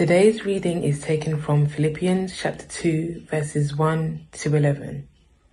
Today's reading is taken from Philippians chapter 2, verses 1 to 11.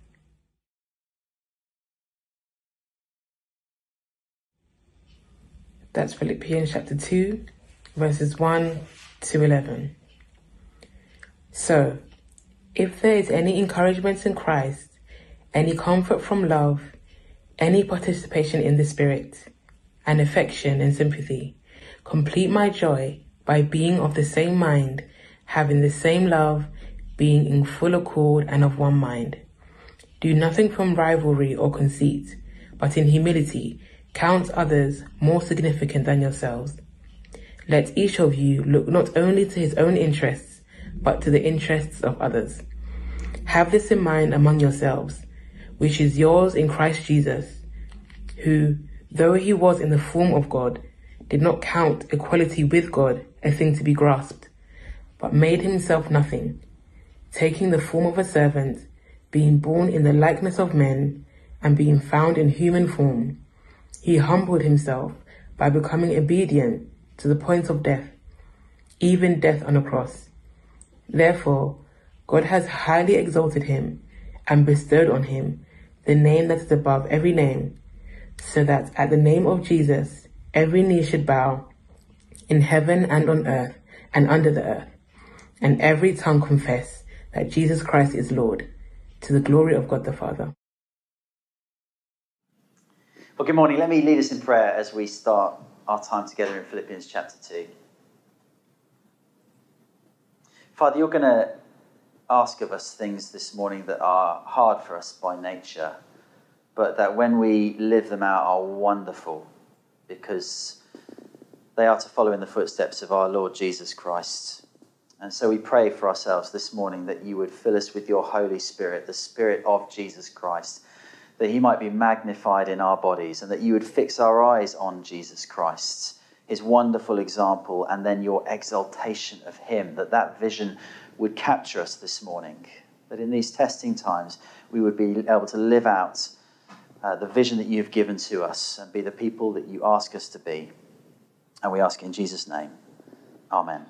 That's Philippians chapter 2, verses 1 to 11. So, if there is any encouragement in Christ, any comfort from love, any participation in the Spirit, and affection and sympathy, complete my joy by being of the same mind, having the same love, being in full accord and of one mind. Do nothing from rivalry or conceit, but in humility count others more significant than yourselves. Let each of you look not only to his own interests, but to the interests of others. Have this in mind among yourselves, which is yours in Christ Jesus, who, though he was in the form of God, did not count equality with God a thing to be grasped, but made himself nothing, taking the form of a servant, being born in the likeness of men, and being found in human form. He humbled himself by becoming obedient to the point of death, even death on a cross. Therefore, God has highly exalted him and bestowed on him the name that is above every name, so that at the name of Jesus every knee should bow, in heaven and on earth and under the earth, and every tongue confess that Jesus Christ is Lord, to the glory of God the Father. Well, good morning. Let me lead us in prayer as we start our time together in Philippians chapter 2. Father, you're going to ask of us things this morning that are hard for us by nature, but that when we live them out are wonderful, because they are to follow in the footsteps of our Lord Jesus Christ. And so we pray for ourselves this morning that you would fill us with your Holy Spirit, the Spirit of Jesus Christ, that he might be magnified in our bodies, and that you would fix our eyes on Jesus Christ, his wonderful example, and then your exaltation of him, that vision would capture us this morning, that in these testing times we would be able to live out the vision that you've given to us and be the people that you ask us to be. And we ask in Jesus' name. Amen.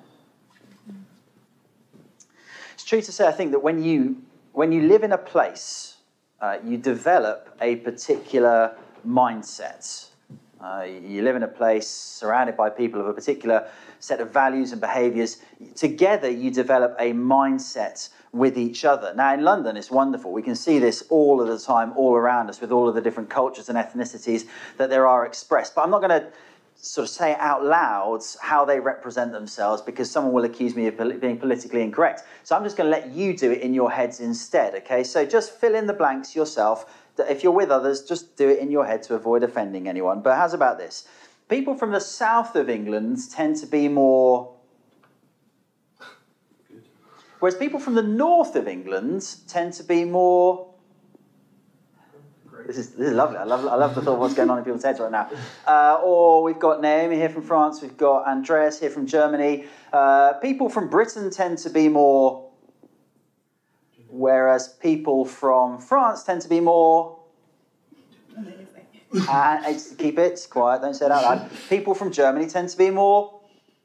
It's true to say, I think, that when you live in a place, you develop a particular mindset. You live in a place surrounded by people of a particular set of values and behaviours. Together, you develop a mindset with each other. Now, in London, it's wonderful. We can see this all of the time, all around us, with all of the different cultures and ethnicities that there are expressed. But I'm not going to sort of say out loud how they represent themselves, because someone will accuse me of being politically incorrect. So I'm just going to let you do it in your heads instead, okay? So just fill in the blanks yourself. If you're with others, just do it in your head to avoid offending anyone. But how's about this? People from the south of England tend to be more... Whereas people from the north of England tend to be more... This is lovely. I love the thought of what's going on in people's heads right now. Or we've got Naomi here from France. We've got Andreas here from Germany. People from Britain tend to be more... Whereas people from France tend to be more... keep it quiet, don't say it out loud. People from Germany tend to be more...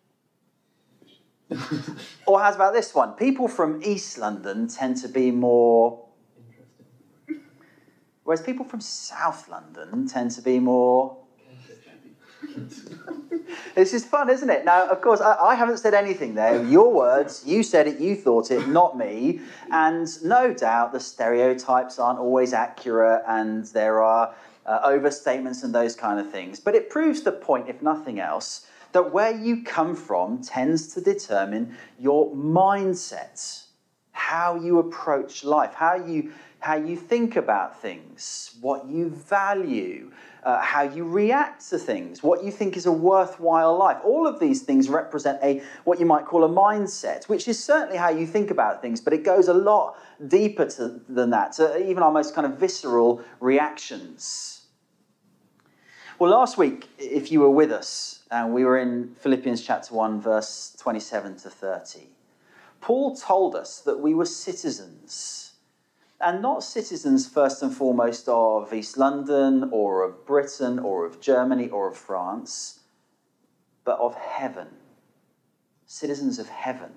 Or how's about this one? People from East London tend to be more... Whereas people from South London tend to be more... This is fun, isn't it? Now, of course, I haven't said anything there. Your words, you said it, you thought it, not me. And no doubt the stereotypes aren't always accurate, and there are overstatements and those kind of things. But it proves the point, if nothing else, that where you come from tends to determine your mindset, how you approach life, how you think about things, what you value, how you react to things, what you think is a worthwhile life. All of these things represent what you might call a mindset, which is certainly how you think about things, but it goes a lot deeper than that, to even our most kind of visceral reactions. Well, last week, if you were with us, we were in Philippians chapter 1, verse 27 to 30. Paul told us that we were citizens, and not citizens first and foremost of East London or of Britain or of Germany or of France, but of heaven. citizens of heaven.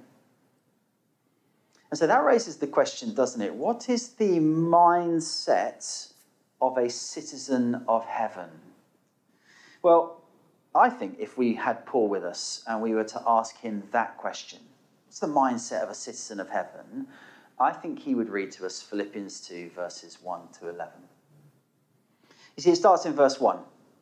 And so that raises the question, doesn't it? What is the mindset of a citizen of heaven? Well, I think if we had Paul with us and we were to ask him that question, what's the mindset of a citizen of heaven? I think he would read to us Philippians 2, verses 1 to 11. You see, it starts in verse 1.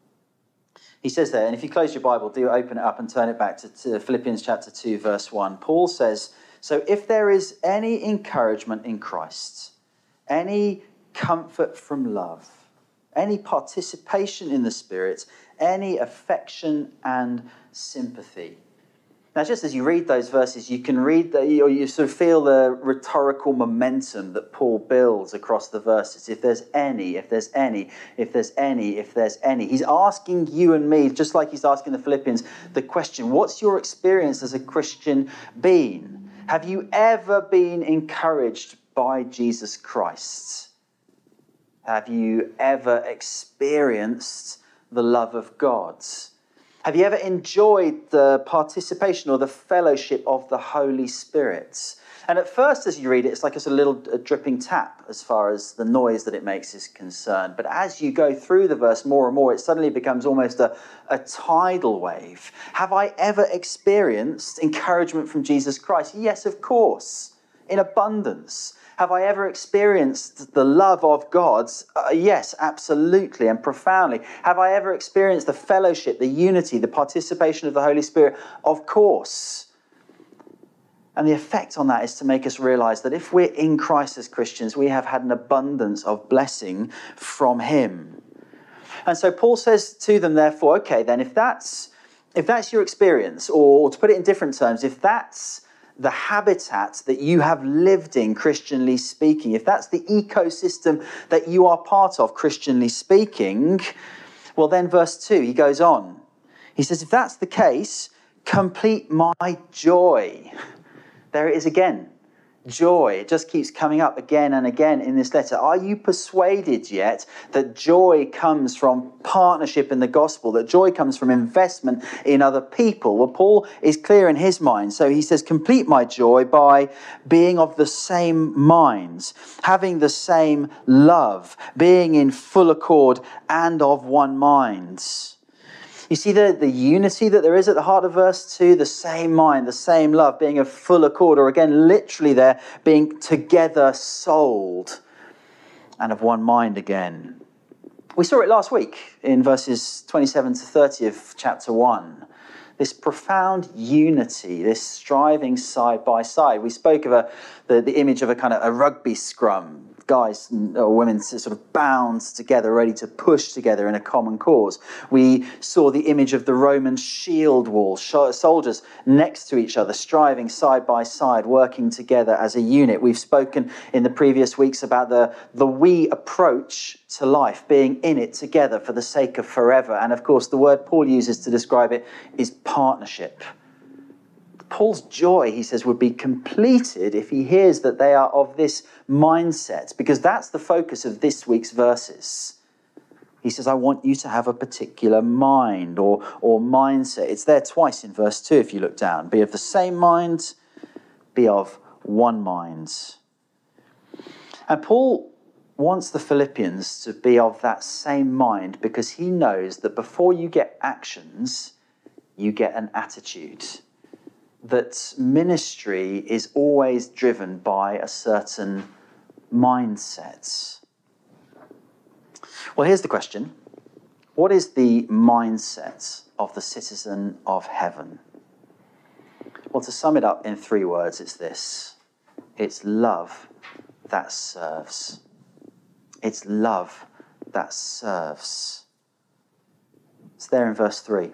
He says there, and if you close your Bible, do open it up and turn it back to Philippians chapter 2, verse 1. Paul says, so if there is any encouragement in Christ, any comfort from love, any participation in the Spirit, any affection and sympathy. Now, just as you read those verses, you can read or you sort of feel the rhetorical momentum that Paul builds across the verses. If there's any, if there's any, if there's any, if there's any. He's asking you and me, just like he's asking the Philippians, the question, what's your experience as a Christian been? Have you ever been encouraged by Jesus Christ? Have you ever experienced the love of God? Have you ever enjoyed the participation or the fellowship of the Holy Spirit? And at first, as you read it, it's like it's a dripping tap as far as the noise that it makes is concerned. But as you go through the verse more and more, it suddenly becomes almost a tidal wave. Have I ever experienced encouragement from Jesus Christ? Yes, of course, in abundance. Have I ever experienced the love of God? Yes, absolutely and profoundly. Have I ever experienced the fellowship, the unity, the participation of the Holy Spirit? Of course. And the effect on that is to make us realize that if we're in Christ as Christians, we have had an abundance of blessing from him. And so Paul says to them, therefore, okay, then if that's your experience, or to put it in different terms, if that's the habitat that you have lived in, Christianly speaking, if that's the ecosystem that you are part of, Christianly speaking, well then verse 2, he goes on. He says, if that's the case, complete my joy. There it is again. Joy. It just keeps coming up again and again in this letter. Are you persuaded yet that joy comes from partnership in the gospel, that joy comes from investment in other people? Well, Paul is clear in his mind. So he says, complete my joy by being of the same minds, having the same love, being in full accord and of one mind. You see the unity that there is at the heart of verse 2, the same mind, the same love, being of full accord, or again, literally there, being together souled and of one mind again. We saw it last week in verses 27 to 30 of chapter 1. This profound unity, this striving side by side. We spoke of the image of a kind of a rugby scrum. Guys or women sort of bound together, ready to push together in a common cause. We saw the image of the Roman shield wall, soldiers next to each other, striving side by side, working together as a unit. We've spoken in the previous weeks about the we approach to life, being in it together for the sake of forever. And of course, the word Paul uses to describe it is partnership. Paul's joy, he says, would be completed if he hears that they are of this mindset, because that's the focus of this week's verses. He says, I want you to have a particular mind or mindset. It's there twice in verse 2 if you look down. Be of the same mind, be of one mind. And Paul wants the Philippians to be of that same mind because he knows that before you get actions, you get an attitude. That ministry is always driven by a certain mindset. Well, here's the question. What is the mindset of the citizen of heaven? Well, to sum it up in 3 words, it's this. It's love that serves. It's love that serves. It's there in verse 3.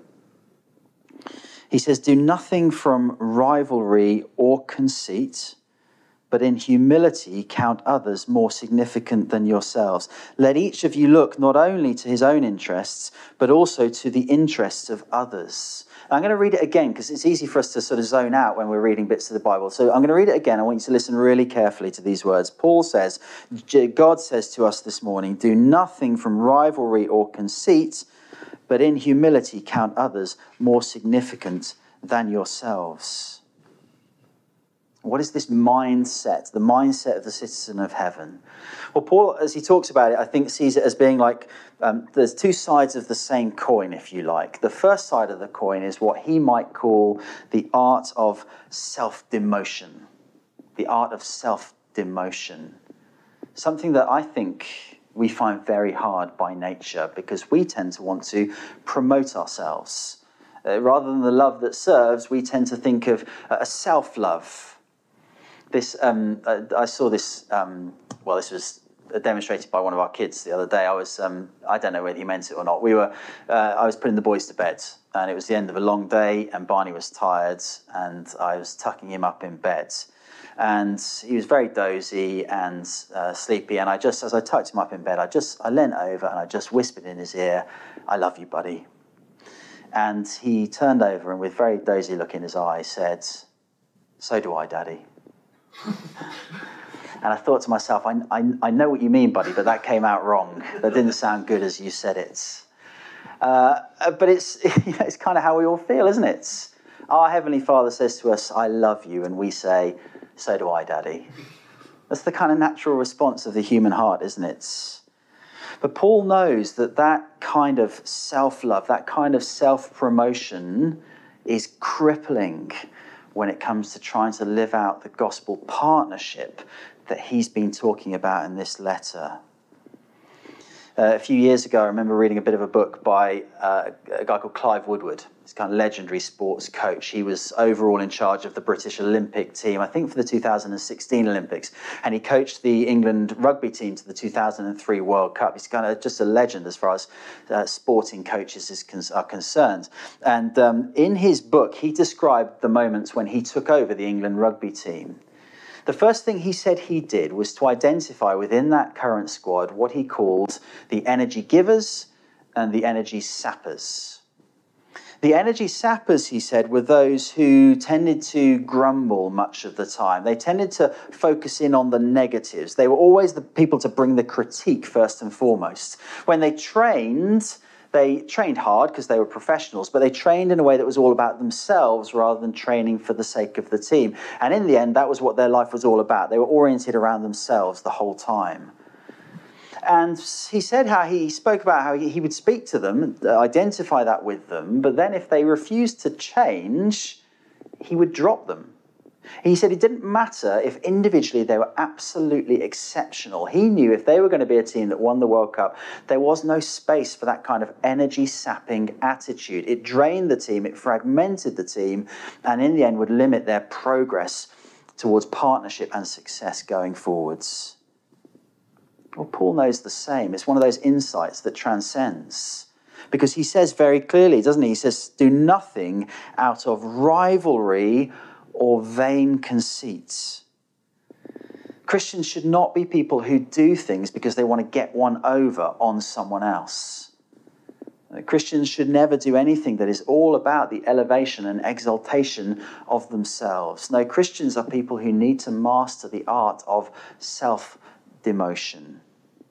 He says, do nothing from rivalry or conceit, but in humility count others more significant than yourselves. Let each of you look not only to his own interests, but also to the interests of others. Now, I'm going to read it again because it's easy for us to sort of zone out when we're reading bits of the Bible. So I'm going to read it again. I want you to listen really carefully to these words. Paul says, God says to us this morning, do nothing from rivalry or conceit, but in humility count others more significant than yourselves. What is this mindset, the mindset of the citizen of heaven? Well, Paul, as he talks about it, I think sees it as being like there's two sides of the same coin, if you like. The first side of the coin is what he might call the art of self-demotion. The art of self-demotion. Something that I think we find very hard by nature because we tend to want to promote ourselves. Rather than the love that serves, we tend to think of a self-love. I saw this, this was demonstrated by one of our kids the other day. I don't know whether he meant it or not. I was putting the boys to bed, and it was the end of a long day, and Barney was tired, and I was tucking him up in bed. And he was very dozy and sleepy, and as I tucked him up in bed, I leant over and I just whispered in his ear, "I love you, buddy." And he turned over and with very dozy look in his eyes said, "So do I, Daddy." And I thought to myself, I know what you mean, buddy, but that came out wrong. That didn't sound good as you said it. But it's kind of how we all feel, isn't it? Our Heavenly Father says to us, "I love you," and we say, "So do I, Daddy." That's the kind of natural response of the human heart, isn't it? But Paul knows that kind of self-love, that kind of self-promotion is crippling when it comes to trying to live out the gospel partnership that he's been talking about in this letter. A few years ago, I remember reading a bit of a book by a guy called Clive Woodward. He's kind of legendary sports coach. He was overall in charge of the British Olympic team, I think for the 2016 Olympics. And he coached the England rugby team to the 2003 World Cup. He's kind of just a legend as far as sporting coaches are concerned. And in his book, he described the moments when he took over the England rugby team. The first thing he said he did was to identify within that current squad what he called the energy givers and the energy sappers. The energy sappers, he said, were those who tended to grumble much of the time. They tended to focus in on the negatives. They were always the people to bring the critique first and foremost. When they trained hard because they were professionals, but they trained in a way that was all about themselves rather than training for the sake of the team. And in the end, that was what their life was all about. They were oriented around themselves the whole time. And he said he spoke about how he would speak to them, identify that with them, but then if they refused to change, he would drop them. He said it didn't matter if individually they were absolutely exceptional. He knew if they were going to be a team that won the World Cup, there was no space for that kind of energy-sapping attitude. It drained the team, it fragmented the team, and in the end would limit their progress towards partnership and success going forwards. Well, Paul knows the same. It's one of those insights that transcends. Because he says very clearly, doesn't he? He says, "Do nothing out of rivalry or vain conceits." Christians should not be people who do things because they want to get one over on someone else. Christians should never do anything that is all about the elevation and exaltation of themselves. No, Christians are people who need to master the art of self-demotion.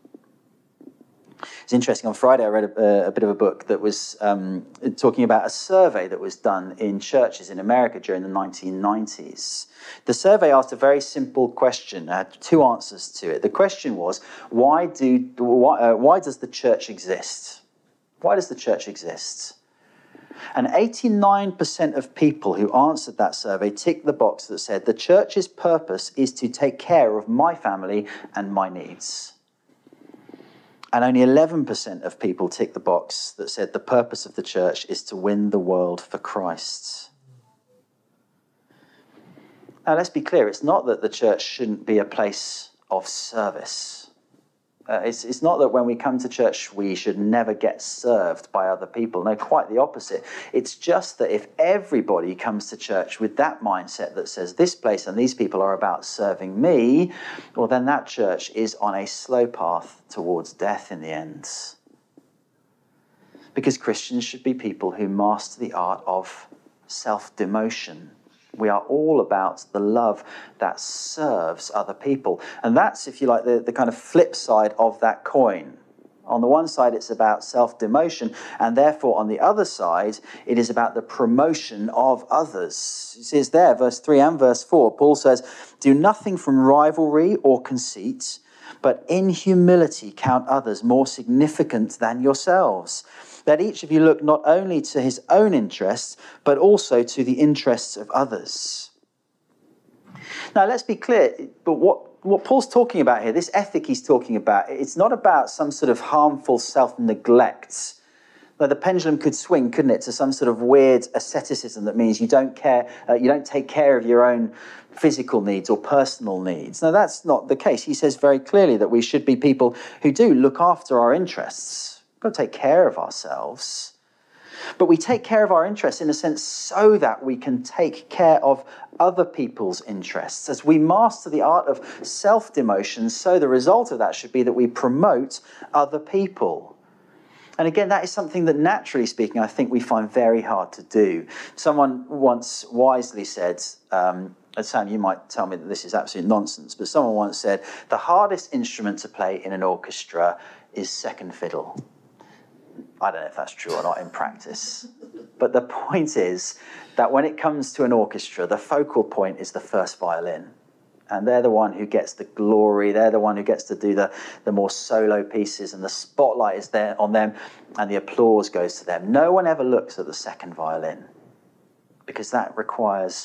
It's interesting, on Friday I read a bit of a book that was talking about a survey that was done in churches in America during the 1990s. The survey asked a very simple question, had two answers to it. The question was, why does the church exist? Why does the church exist? And 89% of people who answered that survey ticked the box that said, the church's purpose is to take care of my family and my needs. And only 11% of people ticked the box that said the purpose of the church is to win the world for Christ. Now, let's be clear. It's not that the church shouldn't be a place of service. It's not that when we come to church, we should never get served by other people. No, quite the opposite. It's just that if everybody comes to church with that mindset that says this place and these people are about serving me, well, then that church is on a slow path towards death in the end. Because Christians should be people who master the art of self-demotion. We are all about the love that serves other people. And that's, if you like, the kind of flip side of that coin, On the one side, it's about self-demotion, and therefore on the other side, it is about the promotion of others. It says there, verse 3 and verse 4, Paul says, "Do nothing from rivalry or conceit, but in humility count others more significant than yourselves. Let each of you look not only to his own interests, but also to the interests of others." Now, let's be clear, but what Paul's talking about here, this ethic he's talking about, it's not about some sort of harmful self-neglect. Now, the pendulum could swing, couldn't it, to some sort of weird asceticism that means you don't take care of your own physical needs or personal needs. Now, that's not the case. He says very clearly that we should be people who do look after our interests. We've got to take care of ourselves. But we take care of our interests in a sense so that we can take care of other people's interests. As we master the art of self-demotion, so the result of that should be that we promote other people. And again, that is something that, naturally speaking, I think we find very hard to do. Someone once wisely said, and Sam, you might tell me that this is absolute nonsense, but someone once said, the hardest instrument to play in an orchestra is second fiddle. I don't know if that's true or not in practice. But the point is that when it comes to an orchestra, the focal point is the first violin. And they're the one who gets the glory. They're the one who gets to do the more solo pieces, and the spotlight is there on them, and the applause goes to them. No one ever looks at the second violin, because that requires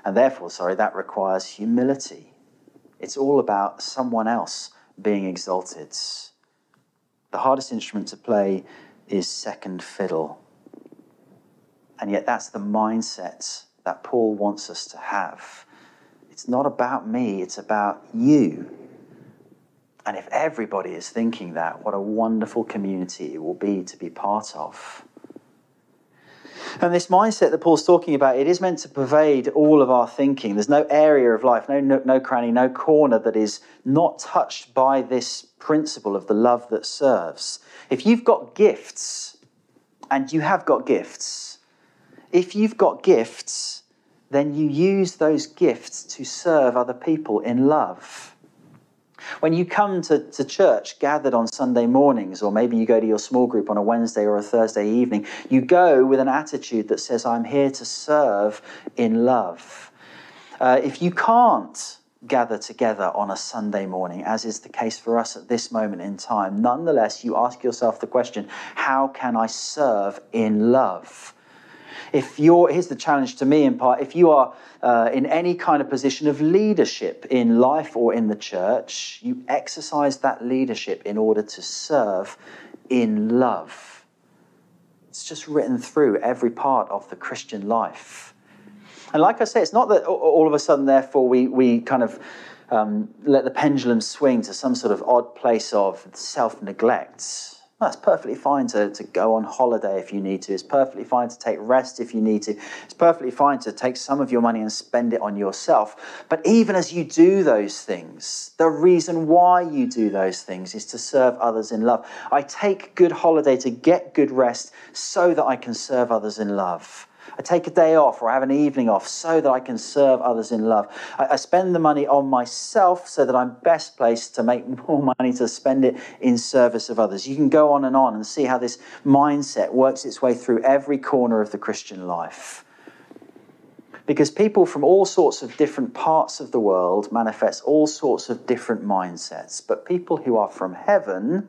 humility. It's all about someone else being exalted. The hardest instrument to play is second fiddle. And yet that's the mindset that Paul wants us to have. It's not about me, it's about you. And if everybody is thinking that, what a wonderful community it will be to be part of. And this mindset that Paul's talking about, it is meant to pervade all of our thinking. There's no area of life, no nook, no cranny, no corner that is not touched by this principle of the love that serves. If you've got gifts, and you have got gifts, if you've got gifts, then you use those gifts to serve other people in love. When you come to church gathered on Sunday mornings, or maybe you go to your small group on a Wednesday or a Thursday evening, you go with an attitude that says, I'm here to serve in love. If you can't gather together on a Sunday morning, as is the case for us at this moment in time, nonetheless, you ask yourself the question, how can I serve in love? Here's the challenge to me in part, if you are in any kind of position of leadership in life or in the church, you exercise that leadership in order to serve in love. It's just written through every part of the Christian life. And like I say, it's not that all of a sudden, therefore, we kind of let the pendulum swing to some sort of odd place of self-neglect. No, it's perfectly fine to go on holiday if you need to. It's perfectly fine to take rest if you need to. It's perfectly fine to take some of your money and spend it on yourself. But even as you do those things, the reason why you do those things is to serve others in love. I take good holiday to get good rest so that I can serve others in love. I take a day off or I have an evening off so that I can serve others in love. I spend the money on myself so that I'm best placed to make more money to spend it in service of others. You can go on and see how this mindset works its way through every corner of the Christian life. Because people from all sorts of different parts of the world manifest all sorts of different mindsets. But people who are from heaven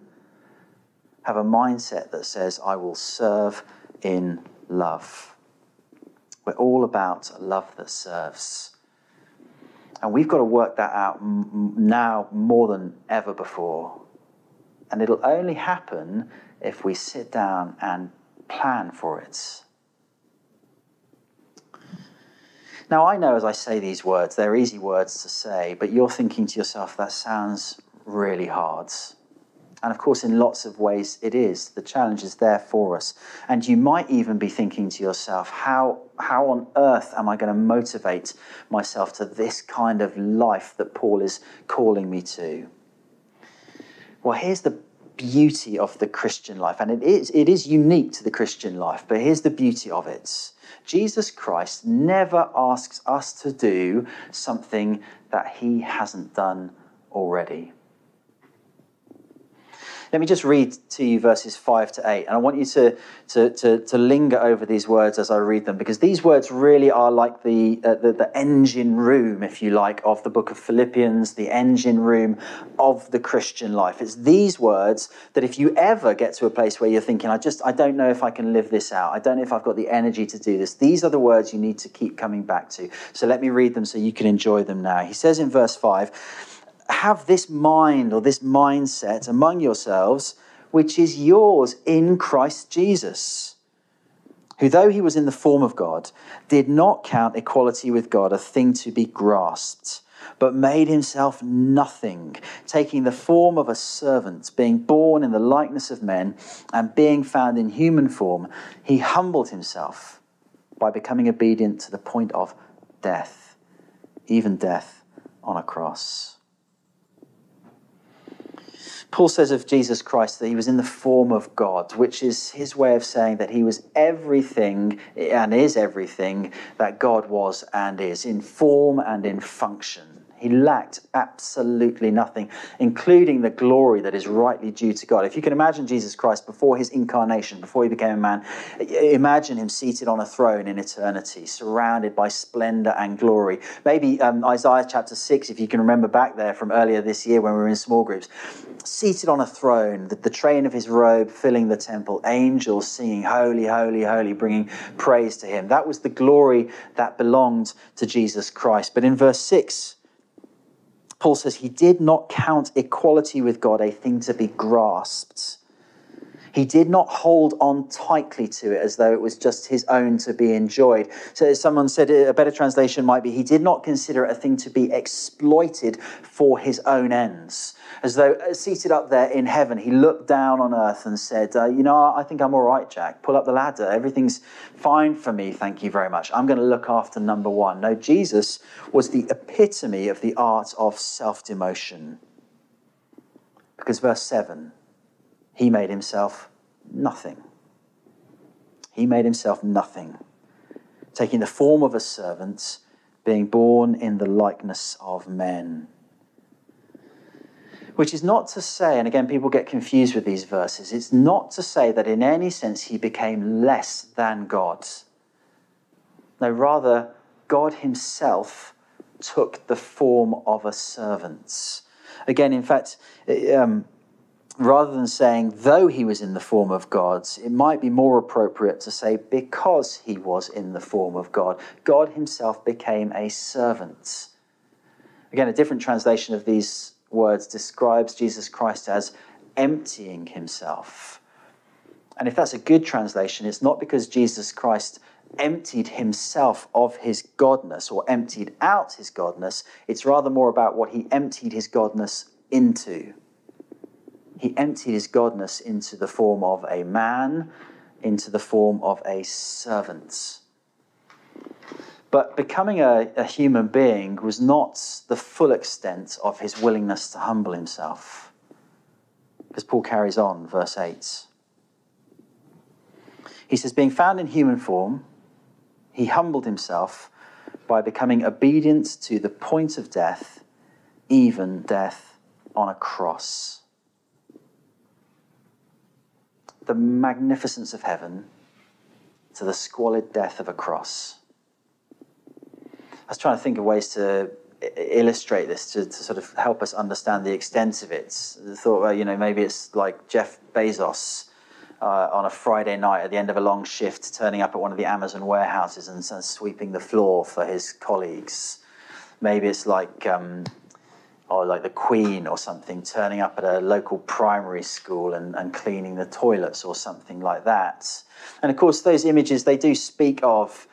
have a mindset that says, I will serve in love. We're all about love that serves. And we've got to work that out now more than ever before. And it'll only happen if we sit down and plan for it. Now, I know as I say these words, they're easy words to say, but you're thinking to yourself, that sounds really hard. And of course, in lots of ways, it is. The challenge is there for us. And you might even be thinking to yourself, how on earth am I going to motivate myself to this kind of life that Paul is calling me to? Well, here's the beauty of the Christian life. And it is unique to the Christian life, but here's the beauty of it. Jesus Christ never asks us to do something that he hasn't done already. Let me just read to you verses 5 to 8. And I want you to linger over these words as I read them, because these words really are like the engine room, if you like, of the book of Philippians, the engine room of the Christian life. It's these words that if you ever get to a place where you're thinking, I don't know if I can live this out. I don't know if I've got the energy to do this. These are the words you need to keep coming back to. So let me read them so you can enjoy them now. He says in verse 5, have this mind or this mindset among yourselves, which is yours in Christ Jesus, who, though he was in the form of God, did not count equality with God a thing to be grasped, but made himself nothing, taking the form of a servant, being born in the likeness of men, and being found in human form, he humbled himself by becoming obedient to the point of death, even death on a cross. Paul says of Jesus Christ that he was in the form of God, which is his way of saying that he was everything and is everything that God was and is, in form and in function. He lacked absolutely nothing, including the glory that is rightly due to God. If you can imagine Jesus Christ before his incarnation, before he became a man, imagine him seated on a throne in eternity, surrounded by splendor and glory. Maybe Isaiah chapter 6, if you can remember back there from earlier this year when we were in small groups, seated on a throne, the train of his robe filling the temple, angels singing, holy, holy, holy, bringing praise to him. That was the glory that belonged to Jesus Christ. But in verse 6, Paul says he did not count equality with God a thing to be grasped. He did not hold on tightly to it as though it was just his own to be enjoyed. So as someone said, a better translation might be, he did not consider it a thing to be exploited for his own ends. As though seated up there in heaven, he looked down on earth and said, I think I'm all right, Jack. Pull up the ladder. Everything's fine for me. Thank you very much. I'm going to look after number one. No, Jesus was the epitome of the art of self-demotion. Because verse 7, he made himself nothing. He made himself nothing, taking the form of a servant, being born in the likeness of men. Which is not to say, and again, people get confused with these verses, it's not to say that in any sense he became less than God. No, rather, God himself took the form of a servant. Again, in fact, rather than saying, though he was in the form of God, it might be more appropriate to say, because he was in the form of God, God himself became a servant. Again, a different translation of these words describes Jesus Christ as emptying himself. And if that's a good translation, it's not because Jesus Christ emptied himself of his godness or emptied out his godness. It's rather more about what he emptied his godness into. He emptied his godness into the form of a man, into the form of a servant. But becoming a human being was not the full extent of his willingness to humble himself. Because Paul carries on, verse 8. He says, being found in human form, he humbled himself by becoming obedient to the point of death, even death on a cross. The magnificence of heaven to the squalid death of a cross. I was trying to think of ways to illustrate this to sort of help us understand the extent of it. I thought, well, maybe it's like Jeff Bezos on a Friday night at the end of a long shift, turning up at one of the Amazon warehouses and sweeping the floor for his colleagues. Maybe it's like the Queen or something, turning up at a local primary school and cleaning the toilets or something like that. And of course, those images, they do speak of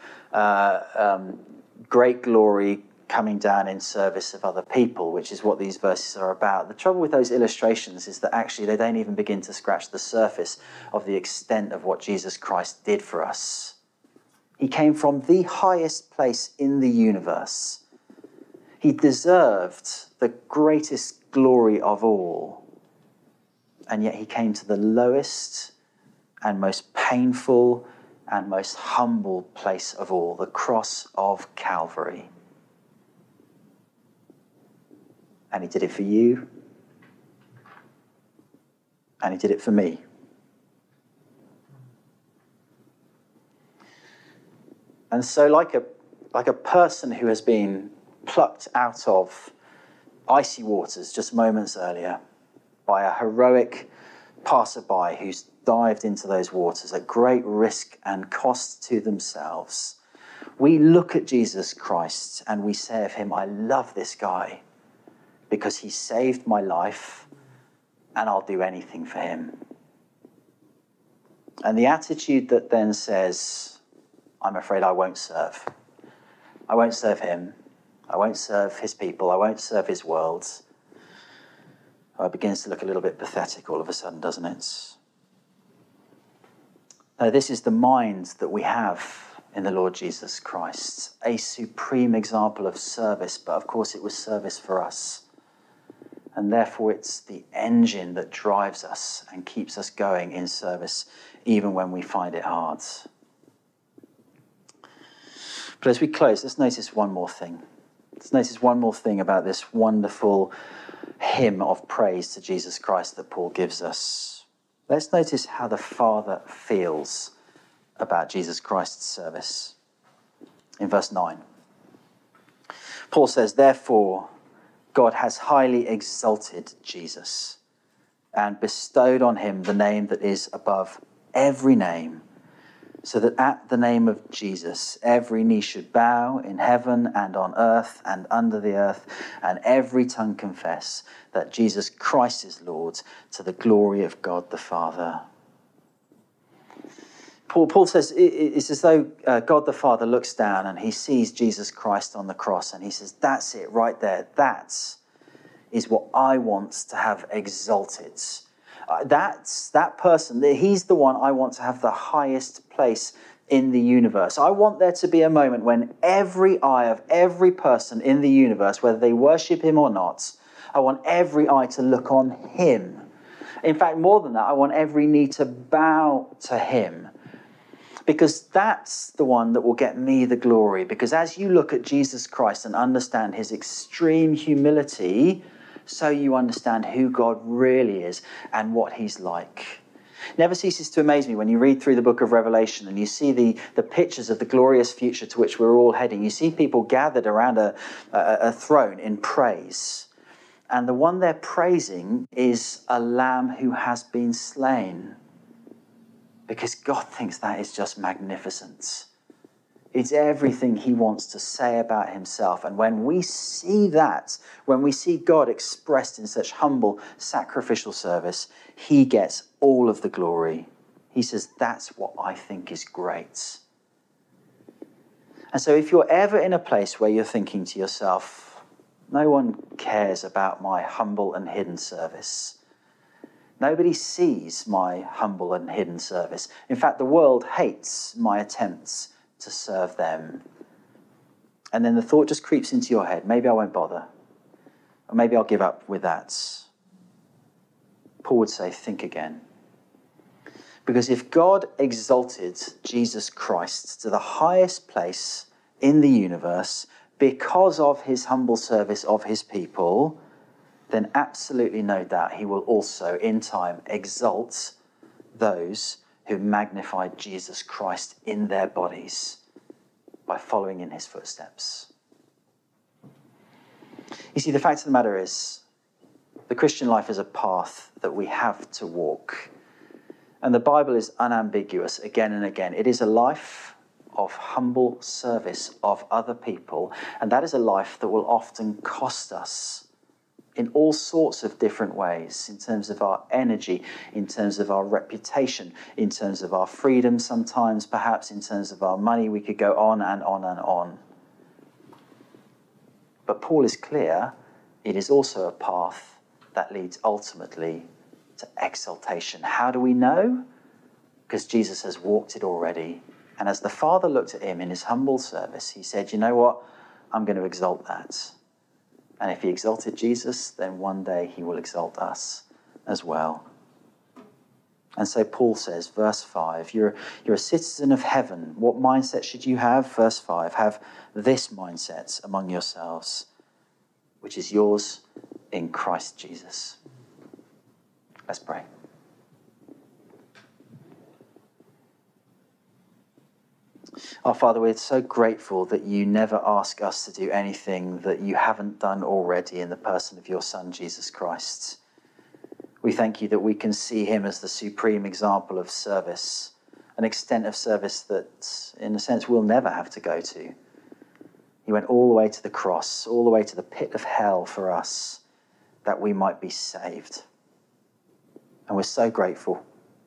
great glory coming down in service of other people, which is what these verses are about. The trouble with those illustrations is that actually they don't even begin to scratch the surface of the extent of what Jesus Christ did for us. He came from the highest place in the universe. He deserved the greatest glory of all. And yet he came to the lowest and most painful and most humble place of all, the cross of Calvary. And he did it for you. And he did it for me. And so like a person who has been plucked out of icy waters just moments earlier by a heroic passerby who's dived into those waters at great risk and cost to themselves, we look at Jesus Christ and we say of him, I love this guy because he saved my life and I'll do anything for him. And the attitude that then says, I'm afraid I won't serve. I won't serve him. I won't serve his people. I won't serve his world. It begins to look a little bit pathetic all of a sudden, doesn't it? No, this is the mind that we have in the Lord Jesus Christ. A supreme example of service, but of course it was service for us. And therefore it's the engine that drives us and keeps us going in service, even when we find it hard. But as we close, let's notice one more thing. Let's notice one more thing about this wonderful hymn of praise to Jesus Christ that Paul gives us. Let's notice how the Father feels about Jesus Christ's service. In verse 9, Paul says, therefore, God has highly exalted Jesus and bestowed on him the name that is above every name, so that at the name of Jesus, every knee should bow in heaven and on earth and under the earth, and every tongue confess that Jesus Christ is Lord, to the glory of God the Father. Paul says it's as though God the Father looks down and he sees Jesus Christ on the cross and he says, that's it right there. That is what I want to have exalted. That's that person. He's the one I want to have the highest place in the universe. I want there to be a moment when every eye of every person in the universe, whether they worship him or not, I want every eye to look on him. In fact, more than that, I want every knee to bow to him. Because that's the one that will get me the glory. Because as you look at Jesus Christ and understand his extreme humility, so you understand who God really is and what he's like. It never ceases to amaze me when you read through the book of Revelation and you see the pictures of the glorious future to which we're all heading. You see people gathered around a throne in praise. And the one they're praising is a lamb who has been slain. Because God thinks that is just magnificent. It's everything he wants to say about himself. And when we see that, when we see God expressed in such humble, sacrificial service, he gets all of the glory. He says, that's what I think is great. And so if you're ever in a place where you're thinking to yourself, no one cares about my humble and hidden service. Nobody sees my humble and hidden service. In fact, the world hates my attempts to serve them. And then the thought just creeps into your head, maybe I won't bother. Or maybe I'll give up with that. Paul would say, think again. Because if God exalted Jesus Christ to the highest place in the universe because of his humble service of his people, then absolutely no doubt he will also, in time, exalt those who magnified Jesus Christ in their bodies by following in his footsteps. You see, the fact of the matter is, the Christian life is a path that we have to walk. And the Bible is unambiguous again and again. It is a life of humble service of other people, and that is a life that will often cost us in all sorts of different ways, in terms of our energy, in terms of our reputation, in terms of our freedom sometimes, perhaps in terms of our money. We could go on and on and on. But Paul is clear, it is also a path that leads ultimately to exaltation. How do we know? Because Jesus has walked it already. And as the Father looked at him in his humble service, he said, you know what? I'm going to exalt that. And if he exalted Jesus, then one day he will exalt us as well. And so Paul says, verse 5, you're a citizen of heaven. What mindset should you have? Verse 5, have this mindset among yourselves, which is yours in Christ Jesus. Let's pray. Our Father, we're so grateful that you never ask us to do anything that you haven't done already in the person of your Son, Jesus Christ. We thank you that we can see him as the supreme example of service, an extent of service that, in a sense, we'll never have to go to. He went all the way to the cross, all the way to the pit of hell for us, that we might be saved. And we're so grateful.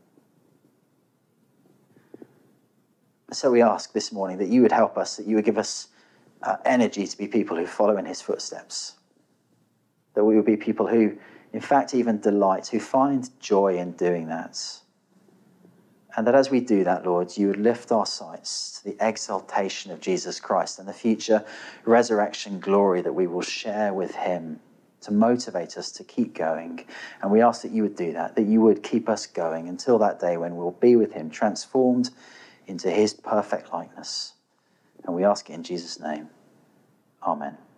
So we ask this morning that you would help us, that you would give us energy to be people who follow in his footsteps. That we would be people who, in fact, even delight, who find joy in doing that. And that as we do that, Lord, you would lift our sights to the exaltation of Jesus Christ and the future resurrection glory that we will share with him to motivate us to keep going. And we ask that you would do that you would keep us going until that day when we'll be with him, transformed into his perfect likeness. And we ask it in Jesus' name. Amen.